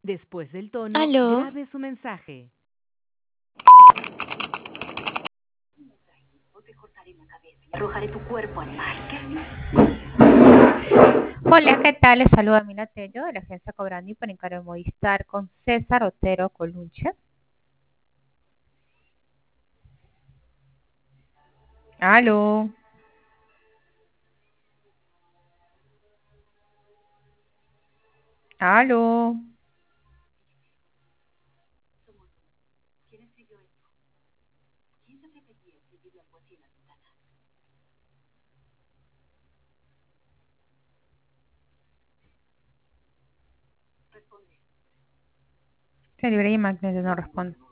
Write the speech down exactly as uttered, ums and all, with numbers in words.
Después del tono, Aló. grabe su mensaje. Te cortaré la cabeza y arrojaré tu cuerpo al mar. ¿Qué Hola, ¿qué tal? Les saluda Mila Tello de la agencia Cobrani por encargo de Movistar con César Otero Colunche. Aló. Aló. ¿Quién escribió esto? ¿Quién se atrevería a escribir algo así en la ventana? Responde. Se libre y Magneto no responde.